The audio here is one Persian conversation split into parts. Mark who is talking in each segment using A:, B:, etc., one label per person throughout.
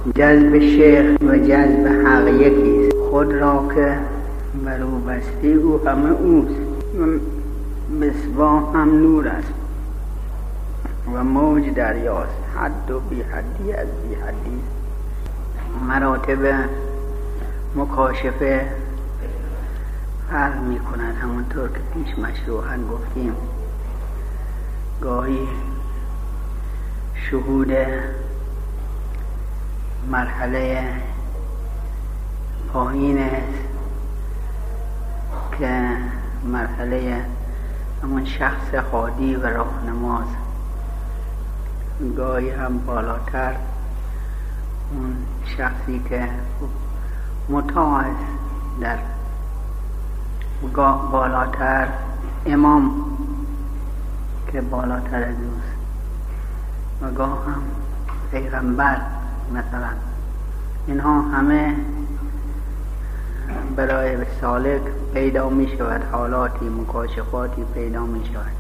A: جذب شیخ و جذب حق یکیست. خود را که بر او بستی او همه اوست. مصباح هم نور است و موج دریاست. حد و بی حدی از بی حدی. مراتب مکاشفه فرق می کند. همونطور که پیش مشروحاً گفتیم، گاهی شهود مرحله پایین است که مرحله همون شخص هادی و راهنماست. گاهی هم بالاتر اون شخصی که مطاع است، در گاه بالاتر امام که بالاتر از اوست، و گاه هم پیغمبر مثلا. اینها همه برای سالک پیدا می شود، حالاتی مکاشفاتی پیدا می شود.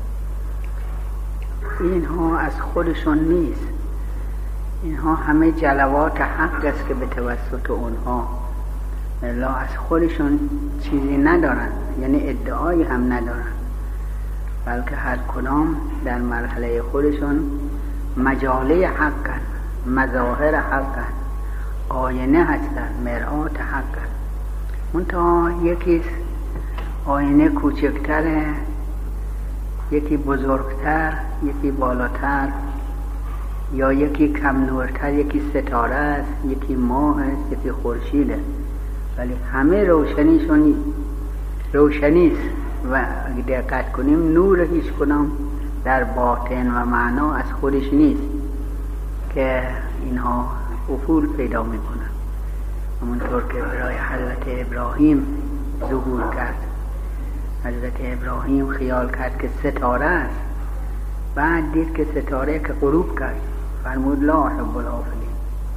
A: اینها از خودشون نیست، اینها همه جلوات حق است که به توسط اونها، الا از خودشون چیزی ندارن، یعنی ادعایی هم ندارن، بلکه هر کدام در مرحله خودشون مجاله حقن، مظاهر حقن، آینه هستن، مرآت حقن. منتها یکی آینه کوچکتره، یکی بزرگتر، یکی بالاتر، یا یکی کم نورتر، یکی ستاره است، یکی ماه است، یکی خورشیده، ولی همه روشنیشون روشنیست. و اگه دقت کنیم نور هیچ کدام در باطن و معنا از خودش نیست که اینها افول پیدا میکنن. همونطور که برای حضرت ابراهیم ظهور کرد. حضرت ابراهیم خیال کرد که ستاره است، بعد دید که ستاره که غروب کرد، فرمود لا احب الافلین.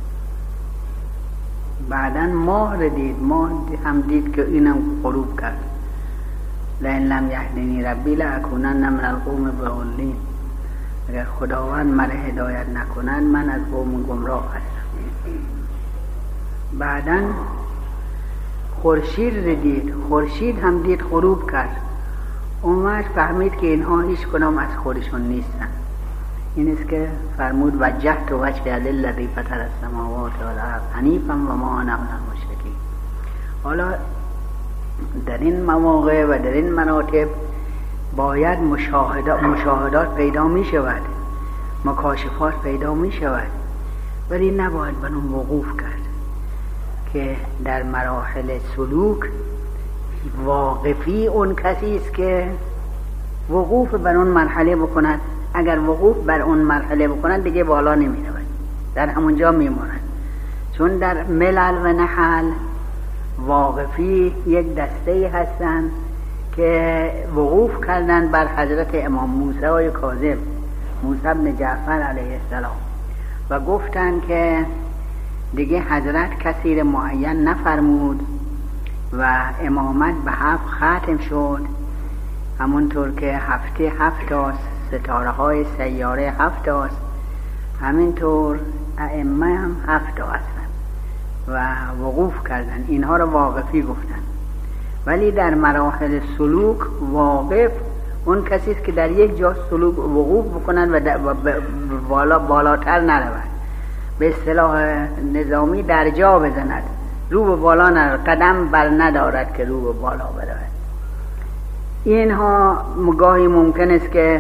A: بعدن ماه دید، ماه هم دید که اینم غروب کرد. لئن لم یهدنی ربی لاکونن من القوم الضالین. اگر خداوند مرا هدایت نکنند من از قوم گمراه هستم. بعدن خورشید دید، خورشید هم دید غروب کرد. اومد فهمید که اینها هیچ کدام از خودشون نیستن. این است که فرمود وجهت وجهی للذی فطر السماوات والارض حنیفا و ما انا من المشرکین. حالا در این مواقع و در این مراتب باید مشاهدات پیدا می شود، مکاشفات پیدا می شود، ولی نباید بر اون وقوف کرد. که در مراحل سلوک واقفی اون کسی است که وقوف بر اون مرحله بکند. اگر وقوف بر اون مرحله بکند دیگه بالا نمی رود، در همونجا می ماند. چون در ملل و نحل واقفی یک دسته هستند که وقوف کردند بر حضرت امام موسی کاظم، موسی بن جعفر علیه السلام، و گفتند که دیگه حضرت کسی را معین نفرمود و امامت به 7 ختم شد. همونطور که هفته 7 تاست، ستاره های سیاره 7 تاست، همینطور ائمه هم 7 تا هستن و وقوف کردن. اینها رو واقفی گفتن. ولی در مراحل سلوک واقف اون کسی است که در یک جا سلوک وقوف بکنن و بالاتر نرود. به اصطلاح نظامی در جا بزند، رو به بالا نرود، قدم بر ندارد که رو به بالا برود. اینها گاهی ممکن است که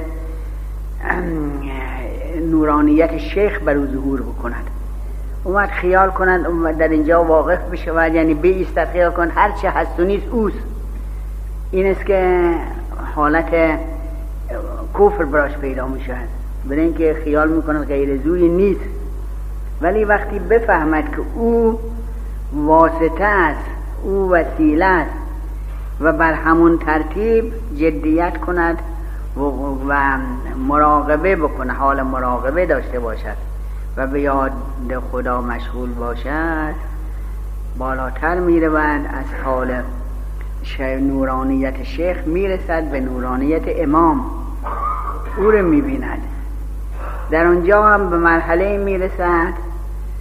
A: نورانیت شیخ بر او ظهور بکند. اومد خیال کنند در اینجا واقف بشود، یعنی بایستد خیال کند هر چه هست و نیست اوست. این است که حالت کفر براش پیدا می شود، برای اینکه خیال میکند غیر زوی نیست. ولی وقتی بفهمد که او واسطه است، او وسیله است، و بر همون ترتیب جدیت کند و مراقبه بکنه، حال مراقبه داشته باشد و به یاد خدا مشغول باشد، بالاتر میرود. از حال نورانیت شیخ میرسد به نورانیت امام، او رو میبیند. در اونجا هم به مرحله میرسد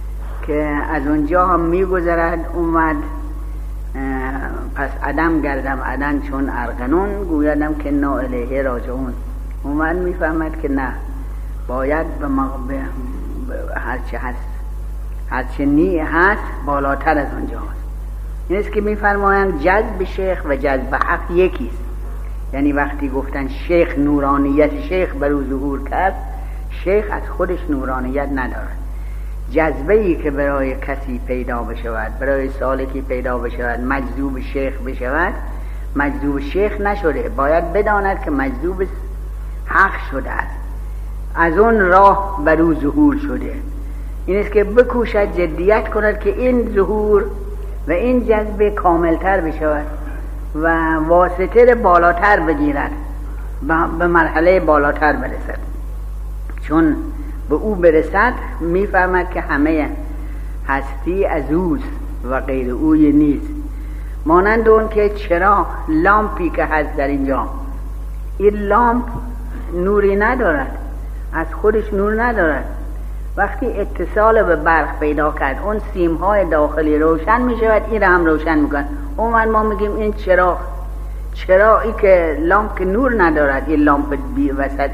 A: که از اونجا هم میگذرد اومد پس عدم گردم عدن چون ارغنون گویدم که نا الیه راجعون. اومد میفهمد که نه، باید به هرچه هست، هرچه نی هست بالاتر از اونجا هست. این است که میفرمایند جذب شیخ و جذب حق یکیست. یعنی وقتی گفتن شیخ نورانیت شیخ بر او ظهور کرد، شیخ از خودش نورانیت ندارد. جذبه‌ای که برای کسی پیدا بشود، برای سالکی پیدا بشود، مجذوب شیخ بشود، مجذوب شیخ نشده، باید بداند که مجذوب حق شده است، از اون راه بر او ظهور شده. این است که بکوشد جدیت کند که این ظهور و این جذبه کاملتر بشود و واسطه بالاتر بگیرد، به مرحله بالاتر برسد. چون به او برسد میفهمد که همه هستی از اوست و غیر اوی نیست. مانند اون که چرا لامپی که هست در اینجا، این لامپ نوری ندارد، از خودش نور ندارد. وقتی اتصال به برق پیدا کرد، اون سیمهای داخلی روشن می شود، این را هم روشن می کند. اون ما میگیم این چراغی که لامپ که نور ندارد، این لامپ وسط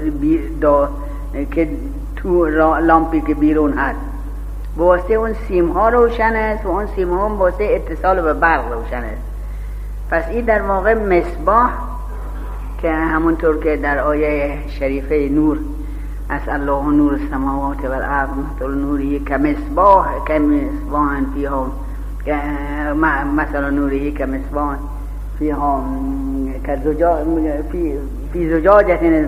A: که تو لامپی که بیرون هست واسه اون سیمها روشن است و اون سیمها هم واسه اتصال به برق روشن است. پس این در واقع مصباح که همونطور که در آیه شریفه نور اسأل الله نور السماوات والارض مثل نوره كمصباح فيها مثل نوره كمصباح فيها في زجاجة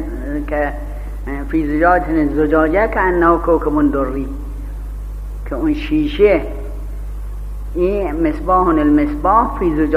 A: زجاجه كأنه كوكب دري، که اون شیشه این مصباح المصباح فی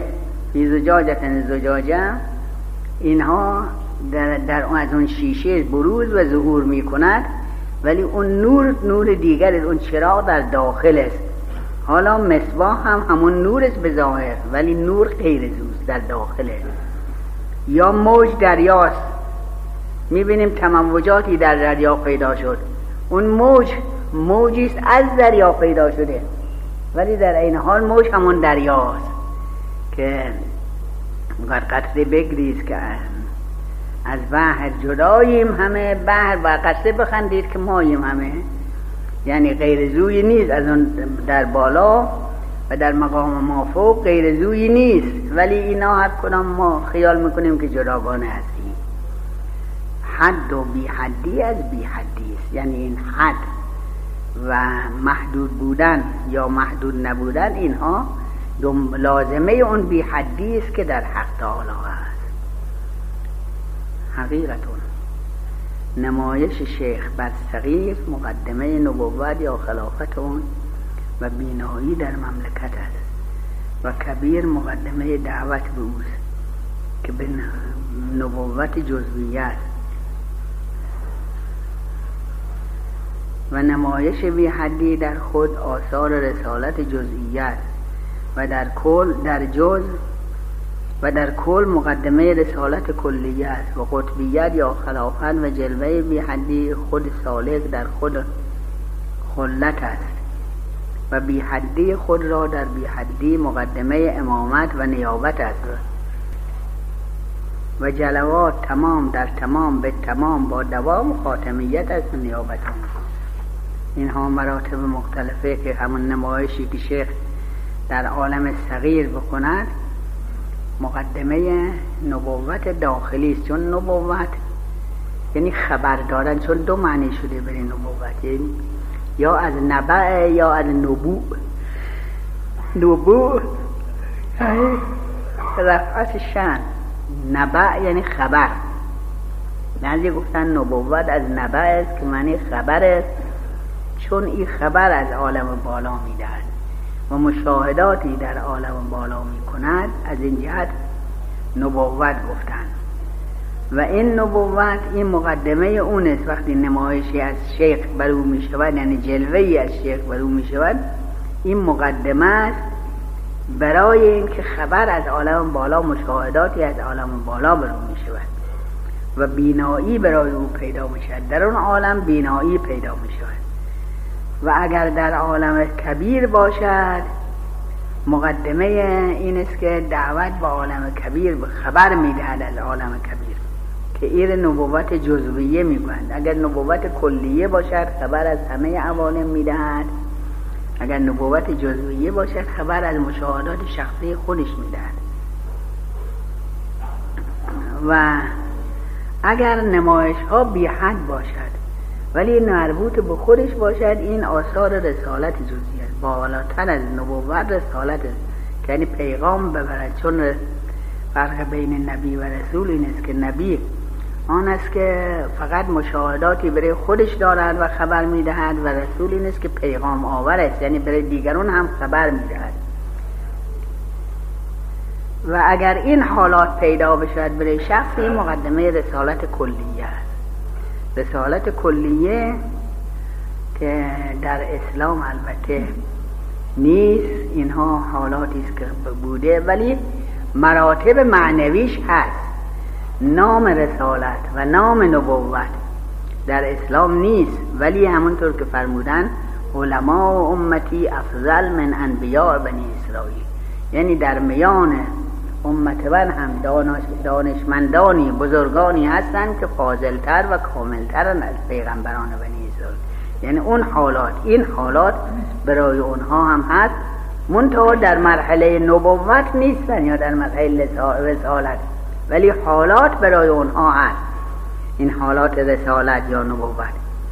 A: زجاجه اینها در از اون شیشه بروز و ظهور می کند، ولی اون نور دیگر است، اون چراغ در داخل است. حالا مصباح هم همون نور است به ظاهر، ولی نور غیر است، در داخل است. یا موج دریاست، میبینیم تموجاتی در دریا پیدا شد، اون موجی است از دریا پیدا شده، ولی در این حال موج همون دریاست که قطره بگریز که از بحر جداییم همه، بحر و قطره بخندید که ماییم همه. یعنی غیر زوی نیست از اون در بالا و در مقام ما فوق غیر زوی نیست، ولی اینا هر کدام ما خیال میکنیم که جداگانه هستیم. حد و بی حدی از بی حدی است. یعنی این حد و محدود بودن یا محدود نبودن، اینها لازمه اون بی حدی است که در حق تعالی است. حقیقتون نمایش شیخ بر صغیر مقدمه نبوت یا خلافت اون و بینایی در مملکت است و کبیر مقدمه دعوت به اوست که به نبوت جزویت و نمایش بی حدی در خود آثار رسالت جزئیت و در کل مقدمه رسالت کلیت و قطبیت یا خلافت و جلوه بی حدی خود سالک در خود خلت است و بی حدی خود را در بی حدی مقدمه امامت و نیابت است و جلوات تمام در تمام به تمام با دوام خاتمیت است و نیابت است. اینها مراتب مختلفه که همون نمایشی که شیخ در عالم صغیر بکند مقدمه نبوت داخلی است. چون نبوت یعنی خبر دادن، چون دو معنی شده برای نبوت، یعنی یا از نبع یا از نبوع. نبوع یعنی رفعت شأن، نبع یعنی خبر. بعضی گفتن نبوت از نبع است که معنی خبر است، چون این خبر از عالم بالا میدهد و مشاهداتی در عالم بالا میکند، از این جهت نبوت گفتند. و این نبوت این مقدمه اون است. وقتی نمایشی از شیخ بر او میشود، یعنی جلوه‌ای از شیخ بر او میشود، این مقدمه است برای اینکه خبر از عالم بالا، مشاهداتی از عالم بالا بر او میشود و بینایی برای او پیدا میشود. در اون عالم بینایی پیدا میشود و اگر در عالم کبیر باشد، مقدمه این است که دعوت به عالم کبیر خبر میدهد از عالم کبیر که این نبوت جزویه میگویند. اگر نبوت کلیه باشد خبر از همه عوالم میدهد، اگر نبوت جزویه باشد خبر از مشاهدات شخصی خودش میدهد. و اگر نمایش ها بی حد باشد ولی مربوط به خودش باشد، این آثار رسالت جزئی است، بالاتر از نبوت رسالت است، یعنی پیغام ببرد. چون فرق بین نبی و رسول این است که نبی آن است که فقط مشاهداتی برای خودش دارد و خبر میدهد، و رسول این است که پیغام آور است، یعنی برای دیگران هم خبر میدهد. و اگر این حالات پیدا بشود برای شخصی، مقدمه رسالت کلیه است. رسالت کلیه که در اسلام البته نیست، اینها حالاتی است که بوده ولی مراتب معنویش هست. نام رسالت و نام نبوت در اسلام نیست، ولی همونطور که فرمودن علماء امتی افضل من انبیاء بنی اسرائیل، یعنی در میان امت من هم دانشمندانی بزرگانی هستند که فاضلتر و کاملترن از پیغمبران بنی اسرائیل. یعنی اون حالات، این حالات برای اونها هم هست، منتها در مرحله نبوت نیستن یا در مرحله رسالت، ولی حالات برای اونها هست. این حالات رسالت یا نبوت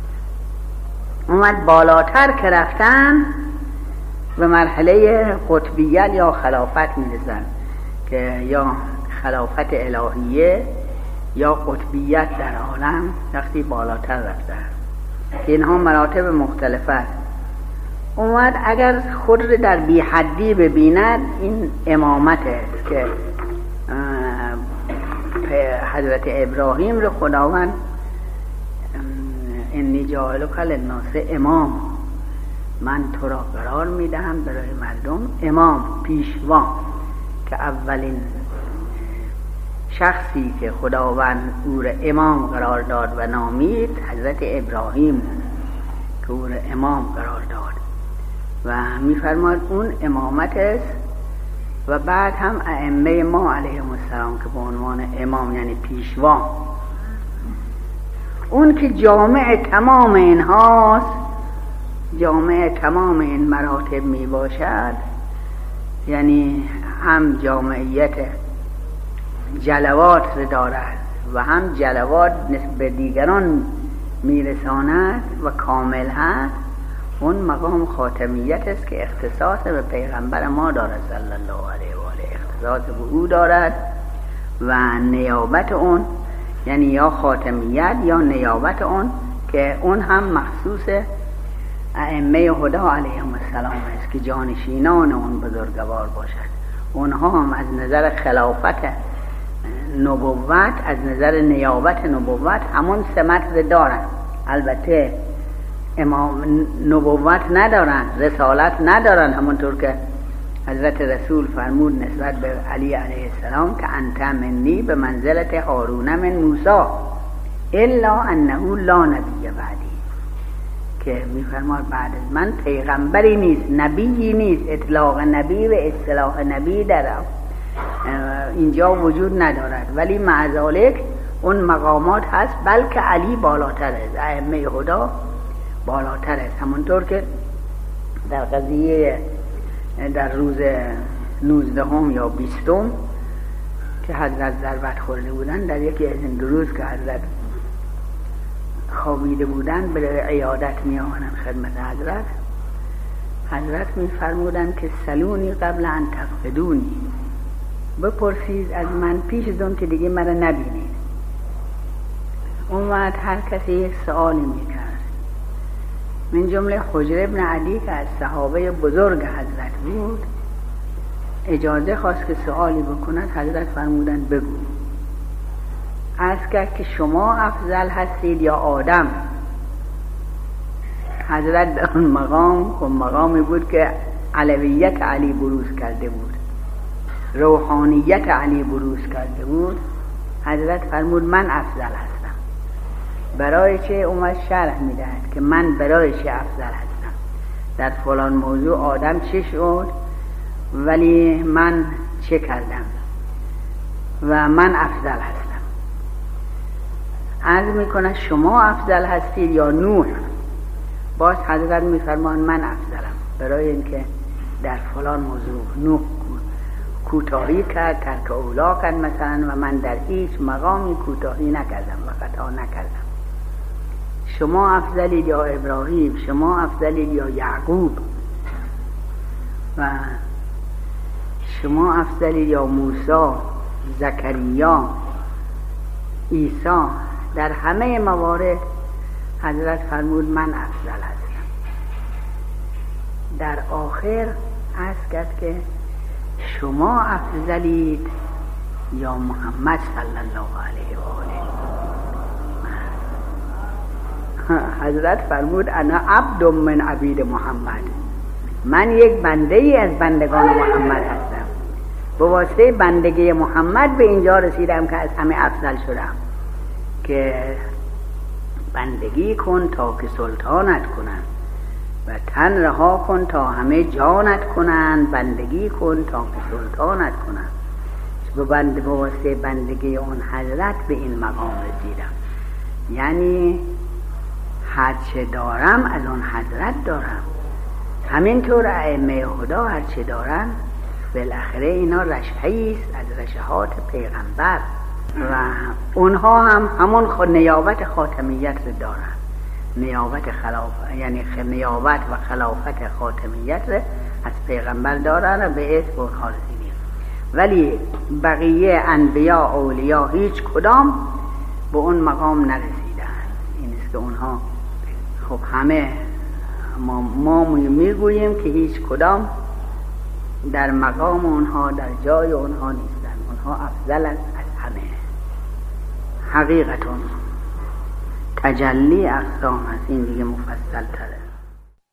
A: اومد بالاتر که رفتن به مرحله قطبیت یا خلافت میرسن، که یا خلافت الهیه یا قطبیت در عالم وقتی بالاتر رفتن. اینها مراتب مختلفه است. اومد اگر خود را در بی حدی ببیند، این امامت است که حضرت ابراهیم رو خداوند انی جاعلک للناس امام، من تو را قرار میدهم برای مردم امام، پیشوا، که اولین شخصی که خداوند او را امام قرار داد و نامید حضرت ابراهیم که او را امام قرار داد و میفرماد اون امامت است. و بعد هم ائمه ما علیهم السلام که به عنوان امام یعنی پیشوا، اون که جامع تمام اینهاست، جامع تمام این مراتب می باشد، یعنی هم جامعیت جلوات را دارد و هم جلوات نسبت به دیگران میرساند و کامل هست. اون مقام خاتمیت است که اختصاص به پیغمبر ما دارد صلی الله علیه و آله، اختصاص به او دارد و نیابت اون یعنی یا خاتمیت یا نیابت اون، که اون هم مخصوص ائمه هدی علیهم السلام است که جانشینان اون بزرگوار باشد. اونها هم از نظر خلافت نبوت، از نظر نیابت نبوت همون سمت دارن. البته امام نبوت ندارن، رسالت ندارن، همونطور که حضرت رسول فرمود نسبت به علی علیه السلام که انت منی به منزلت هارون من موسی الا انه لا نبی بعدی، که میفرماد بعد از من پیغمبری نیست، نبیی نیست. اطلاق نبی و اصطلاح نبی در اینجا وجود ندارد، ولی مع ذالک اون مقامات هست، بلکه علی بالاتر است، ائمه هدی بالاتر است. همونطور که در قضیه در روز 19 یا 20 که حضرت ضربت خورده بودن، در یکی از این روز که حضرت خوابیده بودن برای عیادت می آمدن خدمت حضرت می فرمودن که سلونی قبل ان تفقدونی، بپرسید از من پیش از اون که دیگه مرا نبینید. اون وقت هر کسی یک سوالی می کرد، من جمله حجر ابن عدی که از صحابه بزرگ حضرت بود اجازه خواست که سوالی بکند. حضرت فرمودن بگو. عرض کرد که شما افضل هستید یا آدم؟ حضرت در اون مقامی بود که علویت علی بروز کرده بود، روحانیت علی بروز کرده بود. حضرت فرمود من افضل هستم. برای چه؟ اومد شرح میدهد که من برای چه افضل هستم. در فلان موضوع آدم چه شد ولی من چه کردم و من افضل هستم. عرض میکنه شما افضل هستید یا نوح؟ باز حضرت میفرمان من افضلم، برای اینکه در فلان موضوع نوح کوتاهی کرد، ترک اولا کرد مثلا، و من در هیچ مقامی کوتاهی نکردم و خطا نکردم. شما افضلید یا ابراهیم، شما افضلید یا یعقوب، و شما افضلید یا موسی، زکریا، عیسی. در همه موارد حضرت فرمود من افضل هستم. در آخر عرض کرد که شما افضلید یا محمد صلی الله علیه و آله. حضرت فرمود انا عبد من عبید محمد، من یک بنده ای از بندگان محمد هستم. به واسطه بندگی محمد به اینجا رسیدم که از همه افضل شدم، که بندگی کن تا که سلطانت کنند و تن رها کن تا همه جانت کنند، بندگی کن تا که سلطانت کنند. به واسطه بندگی اون حضرت به این مقام رسیدم. یعنی هرچه دارم از اون حضرت دارم. همینطور ائمه خدا هرچه دارن بالاخره اینا رشحه‌ای است از رشحات پیغمبر، و اونها هم همون نیابت خاتمیت رو دارن. نیابت خلافت، یعنی نیابت و خلافت خاتمیت رو از پیغمبر دارن و به اسم اونها رسیدیم. ولی بقیه انبیا اولیا هیچ کدام به اون مقام نرسیدن. این است که اونها خب همه ما میگوییم که هیچ کدام در مقام اونها، در جای اونها نیستن. اونها افضل از همه. حقیقتون تجلی اقسام هست، این دیگه مفصل تره.